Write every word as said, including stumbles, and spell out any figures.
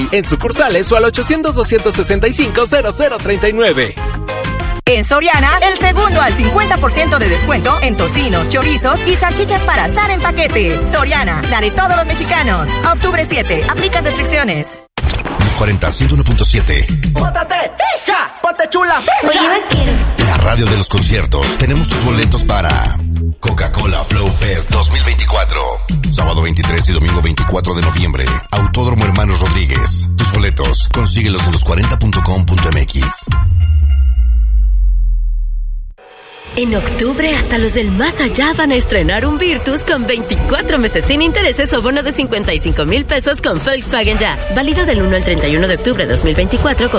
En sucursales o al ochocientos, doscientos sesenta y cinco, cero cero treinta y nueve. En Soriana, el segundo al cincuenta por ciento de descuento en tocinos, chorizos y salchichas para asar en paquete. Soriana, la de todos los mexicanos. A octubre siete, aplica restricciones. Los cuarenta, ciento uno punto siete. ¡Póntate! ¡Ja! ¡Ponte chula! Oye, vaquero. La radio de los conciertos. Tenemos tus boletos para Coca-Cola Flow Fest dos mil veinticuatro. Sábado veintitrés y domingo veinticuatro de noviembre. Autódromo Hermanos Rodríguez. Tus boletos, consíguelos en los cuarenta punto com punto m x. En octubre, hasta los del más allá van a estrenar un Virtus con veinticuatro meses sin intereses o bono de cincuenta y cinco mil pesos con Volkswagen Ya. Válido del uno al treinta y uno de octubre de dos mil veinticuatro con